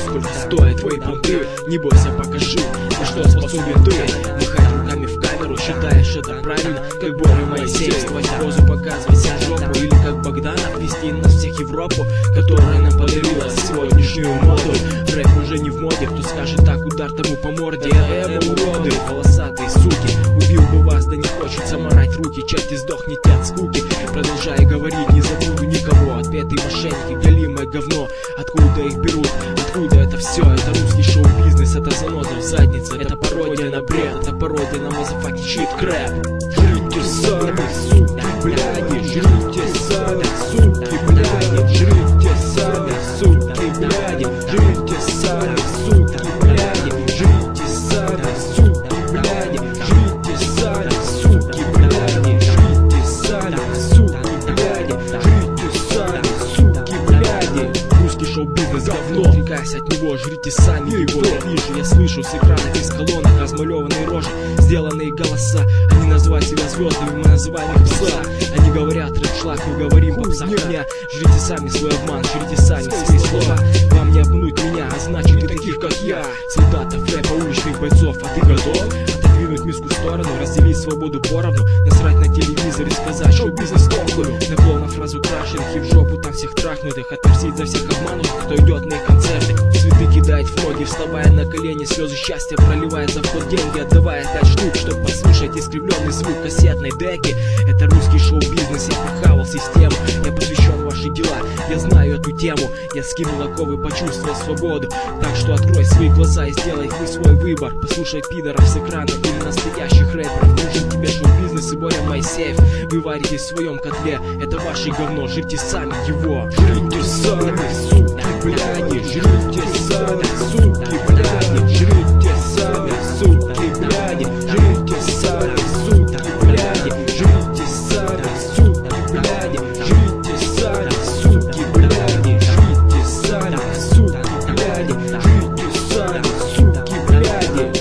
сколько стоят твои понты. Не бойся, покажи, на что способен ты. Махать руками в камеру, считаешь это правильно? Как Боря Моисей, свою позу показывать вся жопу. Или как Богданов вести нас всех Европу, которая нам подарила сегодняшнюю моду. Рэп уже не в моде, кто скажет так, удар тому по морде. Уроды, волосатые суки, убил бы вас, да не хочется марать руки. Черти, сдохните от скуки. Продолжая говорить, не забуду никого. Ответы мошенники, голимое говно. Откуда их берут, откуда это все? Это русский шоу-бизнес, это заноза в заднице. Это пародия на бред, это пародия на мазафаки щит крэп. Жрите сами, суки, бляди, жрите сами, суки, бляди, жрите сами, суки, бляди, жрите сами, суки, бляди, жрите сами, суки, бляди, жрите сами, суки, бляди, жрите сами, суки, бляди, жрите сами, суки, бляди. Русский шоу-бизнес говно, отрекайся от него, жрите сами его. Вижу, я слышу с экранов из колонок размалеванные рожи, сделанные голоса. Они называют себя звездами, мы называем их пса. Они говорят рэп-шлак, мы говорим попса хуйня. Жрите сами свой обман, жрите сами свои слова. Вам не обмануть меня, а значит и таких, как я. Солдатов рэпа, уличных бойцов, а ты готов? Отодвинуть миску в сторону, разделить свободу поровну. Насрать на телевизор и сказать шоу-бизнес тонкую. Наклон на фразу крашеных и в жопу там всех трахнутых. Отомстить за всех обманутых, кто идет на их концерты. Цветы кидает в ноги, вставая на колени, слезы счастья проливая за вход деньги, отдавая 5 штук, чтоб послушать искривленный звук кассетной деки. Это русский шоу-бизнес, я похавал систему. Я посвящен в ваши дела, я знаю эту тему. Я скинул оковы, почувствовал свободу. Так что открой свои глаза и сделай ты свой выбор. Послушай пидоров с экрана или настоящих рэперов. Нужен тебе шоу-бизнес и Боря Моисеев. Вы варитесь в своем котле, это ваше говно, жрите сами его. Жрите сами, суки, бляди, жрите сами, суки, бляди, жрите сами, суки, бляди, жрите сами, суки, бляди, жрите сами, суки, бляди, жрите сами, суки, бляди, жрите сами, суки, бляди, жрите сами, суки, бляди.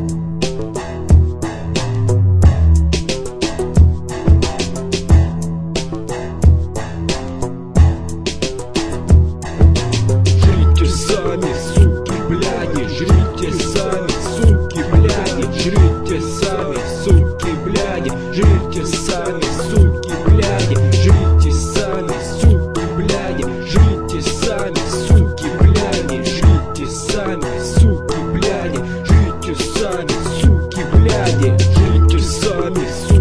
Жрите сами, суки, бляди, жрите сами, суки, бляди, жрите сами, суки, бляди, жрите сами, суки, бляди, жрите сами, суки, бляди, жрите сами, суки, бляди, жрите сами, суки, бляди, жрите сами, суки, бляди, жрите сами, суки.